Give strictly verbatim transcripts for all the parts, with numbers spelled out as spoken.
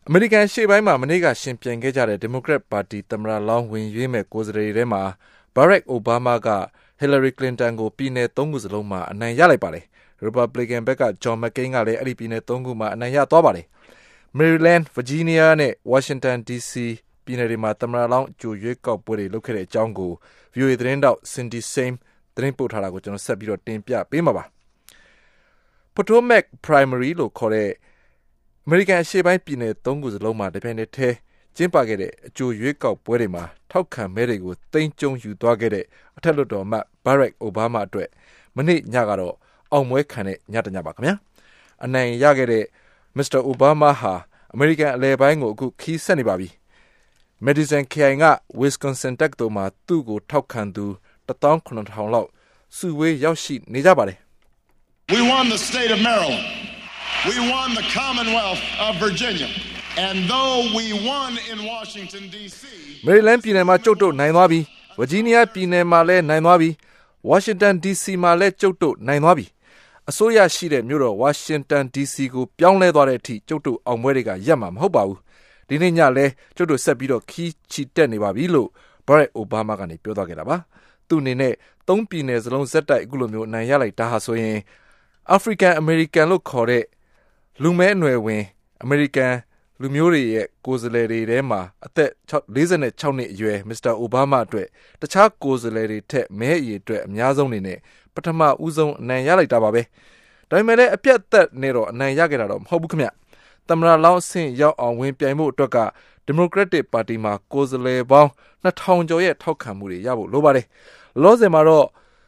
အမေရိကန်ရှေ့ပိုင်းမှာမနေ့ကရှင်ပြိုင်ခဲ့ကြတဲ့ဒီမိုကရက်ပါတီသမ္မတလောင်းဝင်ရွေးမဲ့ကိုယ်စားလှယ်တွေထဲမှာဘာရက်အိုဘားမားကဟီလာရီကလင်တန်ကိုပြည်နယ်သုံးခုစလုံးမှာအနိုင်ရလိုက်ပါတယ်။ Republican ဘက်ကဂျွန်မက်ကိန်းကလည်းအဲ့ဒီပြည်နယ်သုံးခုမှာအနိုင်ရသွားပါတယ်။ Maryland, Virginia နဲ့ Washington ဒီ စီ ပြည်နယ်တွေမှာသမ္မတလောင်းအကြိုရွေးကောက်ပွဲတွေလုပ်ခဲ့တဲ့အကြောင်းကို ဗွီအိုအေ သတင်းတောက် Cindy Saine သတင်းပို့ထားတာကိုကျွန်တော်ဆက်ပြီးတော့တင်ပြပေးမှာပါ။ Potomac Primary လို့ခေါ်တဲ့အမေရိကန်အရှေ့ပိုင်းပြည်နယ်သုံးခုစလုံးမှာတပြိုင်တည်းထဲကျင်းပခဲ့တဲ့အကြိုရွေးကောက်ပွဲတွေမှာထောက်ခံမဲတွေကိုသိမ်းကျုံယူသွားခဲ့တဲ့အထက်လွှတ်တော်အမတ် Barack Obama အတွက်မနေ့ညကတော့အောင်ပွဲခံတဲ့ညတညပါခင်ဗျာ။အနိုင်ရခဲ့တဲ့ Mister Obama ဟာအမေရိကန်အလယ်ပိုင်းကိုအခုခီးဆက်နေပါပြီ။ Madison ခရိုင်က Wisconsin တက္ကသိုလ်မှာသူ့ကိုထောက်ခံသူတစ်သောင်းခုနှစ်ထောင်လောက်စုဝေးရောက်ရှိနေကြပါတယ်။ We won the state of Maryland. We won the Commonwealth of Virginia. And though we won in Washington ဒီ စီ Maryland ပြည်နယ်မှာကျုပ်တို့နိုင်သွားပြီ။ Virginia ပြည်နယ်မှာလည်းနိုင်သွားပြီ။ Washington ဒီ စီ မှာလည်းကျုပ်တို့နိုင်သွားပြီ။အစိုးရရှိတဲ့မြို့တော် Washington ဒီ စီ ကိုပြောင်းလဲသွားတဲ့အထိကျုပ်တို့အောင်ပွဲတွေကရပ်မှာမဟုတ်ပါဘူး။ဒီနေ့ညလည်းကျုပ်တို့ဆက်ပြီးတော့ခီးချီတက်နေပါပြီလို့ Barack Obama ကနေပြောသွားခဲ့တာပါ။သူ့အနေနဲ့သုံးပြည်နယ်စလုံးဇက်တိုက်အခုလိုမျိုးအနိုင်ရလိုက်တာဟာဆိုရင် African American လို့ခေါ်တဲ့လူမဲအနွယ်ဝင်အမေရိကန်လူမျိုးတွေရဲ့ကိုယ်စားလှယ်တွေထဲမှာအသက်လေးဆယ်ခြောက်နှစ်အရွယ် Mister Obama အတွက်တခြားကိုယ်စားလှယ်တွေထက်မဲအရေအတွက်အများဆုံးနေနဲ့ပထမဦးဆုံးအနိုင်ရလိုက်တာပါပဲ။ဒါပေမဲ့လည်းအပြတ်သက်နဲ့တော့အနိုင်ရခဲ့တာတော့မဟုတ်ဘူးခင်ဗျ။သမ္မတလောင်းအဆင့်ရောက်အောင်ဝင်ပြိုင်ဖို့အတွက်က Democratic ပါတီမှာကိုယ်စားလှယ်ပေါင်းနှစ်ထောင်ကျော်ရဲ့ထောက်ခံမှုတွေရဖို့လိုပါတယ်။လောဆယ်မှာတော့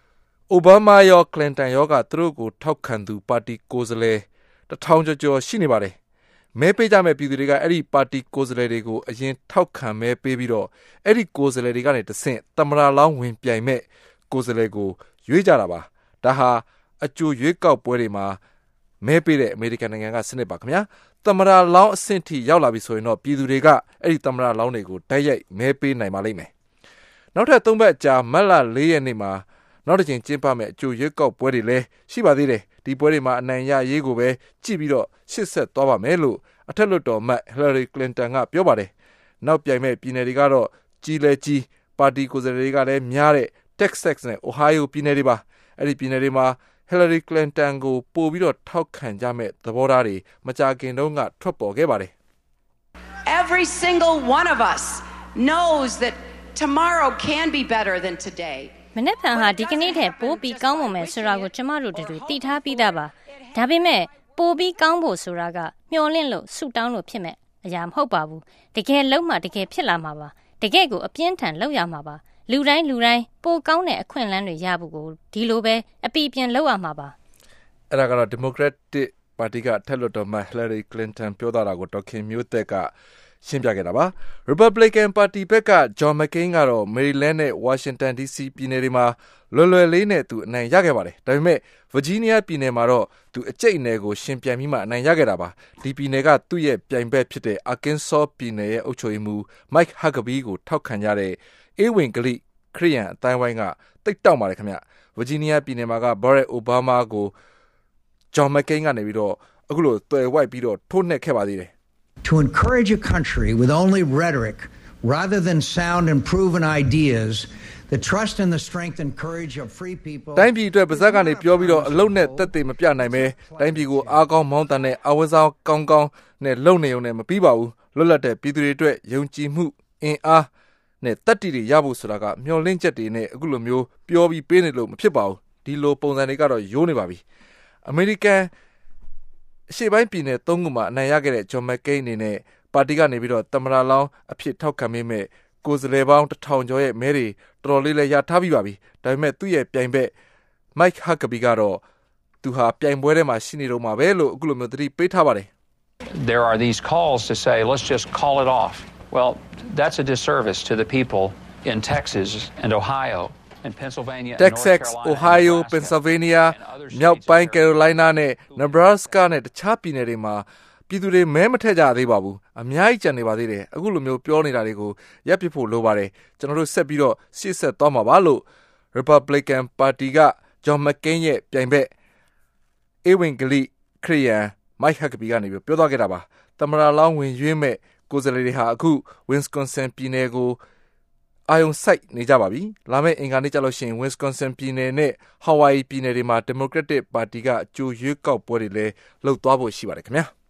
Obama ရော Clinton ရောကသူတို့ကိုထောက်ခံသူပါတီကိုယ်စားလှယ်တစ်ထောင်ကျော်ကျော်ရှိနေပါတယ်။မဲပေးကြမဲ့ပြည်သူတွေကအဲ့ဒီပါတီကိုယ်စားလှယ်တွေကိုအရင်ထောက်ခံမဲပေးပြီးတော့အဲ့ဒီကိုယ်စားလှယ်တွေကနေတဆင့်သမ္မတလောင်းဝင်ပြိုင်မဲ့ကိုယ်စားလှယ်ကိုရွေးကြတာပါ။ဒါဟာအကြိုရွေးကောက်ပွဲတွေမှာမဲပေးတဲ့အမေရိကန်နိုင်ငံကစနစ်ပါခင်ဗျာ။သမ္မတလောင်းအဆင့်ထိရောက်လာပြီဆိုရင်တော့ပြည်သူတွေကအဲ့ဒီသမ္မတလောင်းတွေကိုတိုက်ရိုက်မဲပေးနိုင်ပါလိမ့်မယ်။နောက်ထပ်သုံးပတ်ကြာမတ်လလေးရက်နေ့မှာနောက်တစ်ချိန်ကျင်းပမဲ့အကြိုရွေးကောက်ပွဲတွေလည်းရှိပါသေးတယ်။ဒီပွဲတွေမှာအနိုင်ရရေးကိုပဲကြည့်ပြီးတော့ရှစ်ဆက်သွားပါမယ်လို့အထက်လွှတ်တော်အမတ် Hillary Clinton ကပြောပါတယ်။နောက်ပြိုင်မဲ့ပြည်နယ်တွေကတော့ကြီးလဲကြီးပါတီကိုယ်စားလှယ်တွေကလည်းများတဲ့ Texas နဲ့ Ohio ပြည်နယ်တွေပါ။အဲ့ဒီပြည်နယ်တွေမှာ Hillary Clinton ကိုပို့ပြီးတော့ထောက်ခံကြမဲ့သဘောထားတွေမကြာခင်တုန်းကထွက်ပေါ်ခဲ့ပါတယ်။ Every single one of us knows that tomorrow can be better than today. မနေ့ကဟာဒီကနေ့ထက်ပိုပြီးကောင်းမွန်မယ်ဆိုတာကိုကျမတို့တို့သိထားပြီးသားပါ။ဒါပေမဲ့ပိုပြီးကောင်းဖို့ဆိုတာကမျှော်လင့်လို့ဆုတောင်းလို့ဖြစ်မဲ့အရာမဟုတ်ပါဘူး။တကယ်လုံးမှတကယ်ဖြစ်လာမှာပါ။တကယ်ကိုအပြင်းထန်လုပ်ရမှာပါ။လူတိုင်းလူတိုင်းပိုကောင်းတဲ့အခွင့်အလမ်းတွေရဖို့ကိုဒီလိုပဲအပီပြန်လုပ်ရမှာပါ။အဲ့ဒါကတော့ Democratic ပါတီကထက်လွှတ်တော်မှာ Hillary Clinton ပြောတာကိုဒေါက်ခင်မျိုးသက်ကရှင်းပြခဲ့တာပါ။ Republican ပါတီဘက်က John McCain ကတော့ Maryland နဲ့ Washington ဒီ စီ ပြည်နယ်တွေမှာလွယ်လွယ်လေးနဲ့သူအနိုင်ရခဲ့ပါတယ်။ဒါပေမဲ့ Virginia ပြည်နယ်မှာတော့သူအကျိတ်အနယ်ကိုရှင်ပြိုင်ပြီးမှအနိုင်ရခဲ့တာပါ။ဒီပြည်နယ်ကသူ့ရဲ့ပြိုင်ဘက်ဖြစ်တဲ့ Arkansas ပြည်နယ်ရဲ့အုပ်ချုပ်ရေးမှူး Mike Huckabee ကိုထောက်ခံကြတဲ့အေးဝင်ကလိခရိယန်အတိုင်းဝိုင်းကတိတ်တောက်ပါတယ်ခင်ဗျ။ Virginia ပြည်နယ်မှာက Barack Obama ကို John McCain ကနေပြီးတော့အခုလိုတွယ်ဝိုက်ပြီးတော့ထိုးနှက်ခဲ့ပါသေးတယ် To encourage a country with only rhetoric rather than sound and proven ideas, the trust and the strength and courage of free people. တိုင်းပြည်အတွက်ပါဇက်ကနေပြောပြီးတော့အလုံးနဲ့တက်သေးမပြနိုင်ပဲတိုင်းပြည်ကိုအားကောင်းမောင်းတန်တဲ့အဝစားကောင်းကောင်းနဲ့လုံနေုံနဲ့မပြီးပါဘူး။လွတ်လပ်တဲ့ပြည်သူတွေအတွက်ယုံကြည်မှုအင်အားနဲ့တတ်တည်တွေရဖို့ဆိုတာကမျှော်လင့်ချက်တွေနဲ့အခုလိုမျိုးပြောပြီးပေးနေလို့မဖြစ်ပါဘူး။ဒီလိုပုံစံတွေကတော့ရိုးနေပါပြီ။ အမေရိကန်အရှေ့ပိုင်းပြည်နယ်သုံးခုမှာအနိုင်ရခဲ့တဲ့ John McCain အနေနဲ့ပါတီကနေပြီးတော့သမ္မတလောင်းအဖြစ်ထောက်ခံမိမဲ့ကိုယ်စားလှယ်ပေါင်းတစ်ထောင်ကျော်ရဲ့မဲတွေတော်တော်လေးလည်းရထားပြီးပါပြီ။ဒါပေမဲ့သူ့ရဲ့ပြိုင်ဘက် Mike Huckabee ကတော့သူဟာပြိုင်ပွဲထဲမှာရှိနေတော့မှာပဲလို့အခုလိုမျိုးသတိပေးထားပါတယ်။ There are these calls to say let's just call it off. Well, that's a disservice to the people in Texas and Ohio.And Pennsylvania, Texas, Ohio, Pennsylvania, မြောက်ပိုင်း Carolina နဲ့ Nebraska နဲ့တခြားပြည်နယ်တွေမှာပြည်သူတွေမဲမထည့်ကြသေးပါဘူး။အများကြီးကြံနေပါသေးတယ်။အခုလိုမျိုးပြောနေတာတွေကိုရပ်ပစ်ဖို့လိုပါတယ်။ကျွန်တော်တို့ဆက်ပြီးတော့ရှေ့ဆက်သွားမှာပါလို့ Republican ပါတီက John McCain ရဲ့ပြိုင်ဘက်အေးဝင်ကလိခရိယန် Mike Huckabee ကနေပြောသွားခဲ့တာပါ။သမရာလောင်းဝင်ရွေးမဲ့ကိုယ်စားလှယ်တွေဟာအခု Wisconsin ပြည်နယ်ကိုအာယုံစိုက်နေကြပါပြီ။လာမယ့်အင်္ဂါနေ့ကျလို့ရှိရင် Wisconsin ပြည်နယ်နဲ့ Hawaii ပြည်နယ်တွေမှာ Democratic ပါတီကအကြိုရွေးကောက်ပွဲတွေလည်းလုပ်သွားဖို့ရှိပါတယ်ခင်ဗျာ။